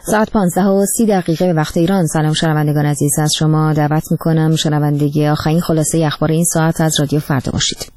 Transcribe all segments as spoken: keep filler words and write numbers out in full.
ساعت پانزده و سی دقیقه به وقت ایران. سلام شنوندگان عزیز، از شما دعوت میکنم شنوندگی آخرین خلاصه اخبار این ساعت از رادیو فردا باشید.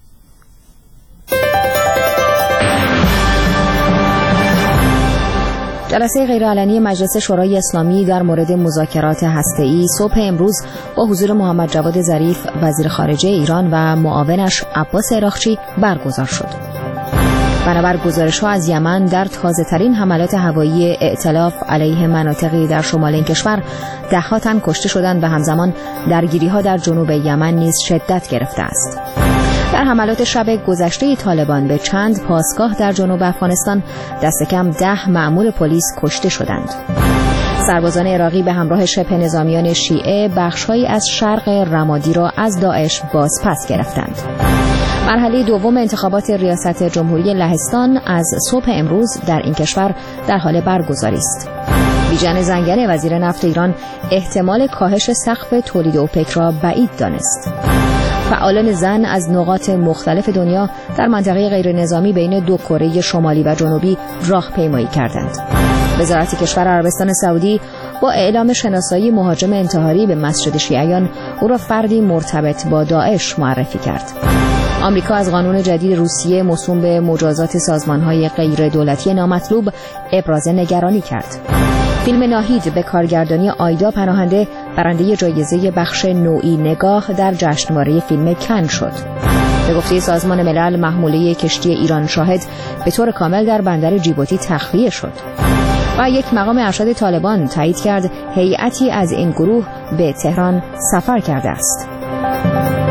جلسه غیرعلنی مجلس شورای اسلامی در مورد مذاکرات هسته‌ای صبح امروز با حضور محمد جواد ظریف وزیر خارجه ایران و معاونش عباس عراقچی برگزار شد. بنابر گزارش‌ها از یمن در تازه‌ترین حملات هوایی ائتلاف علیه مناطقی در شمال این کشور ده‌ها تن کشته شدند و همزمان درگیری‌ها در جنوب یمن نیز شدت گرفته است. در حملات شب گذشته طالبان به چند پاسگاه در جنوب افغانستان دست کم ده مأمور پلیس کشته شدند. سربازان عراقی به همراه شبه نظامیان شیعه بخش‌هایی از شرق رمادی را از داعش بازپس گرفتند. مرحله دوم انتخابات ریاست جمهوری لهستان از صبح امروز در این کشور در حال برگزاری است. بیژن زنگنه وزیر نفت ایران احتمال کاهش سقف تولید اوپک را بعید دانست. فعالان زن از نقاط مختلف دنیا در منطقه غیرنظامی بین دو کره شمالی و جنوبی راهپیمایی کردند. وزارت کشور عربستان سعودی با اعلام شناسایی مهاجم انتحاری به مسجد شیعیان او را فردی مرتبط با داعش معرفی کرد. آمریکا از قانون جدید روسیه موسوم به مجازات سازمان‌های غیر دولتی نامطلوب ابراز نگرانی کرد. فیلم ناهید به کارگردانی آیدا پناهنده برنده جایزه بخش نوعی نگاه در جشنواره فیلم کن شد. به گفته سازمان ملل محموله کشتی ایران شاهد به طور کامل در بندر جیبوتی تخلیه شد. و یک مقام ارشد طالبان تایید کرد هیئتی از این گروه به تهران سفر کرده است.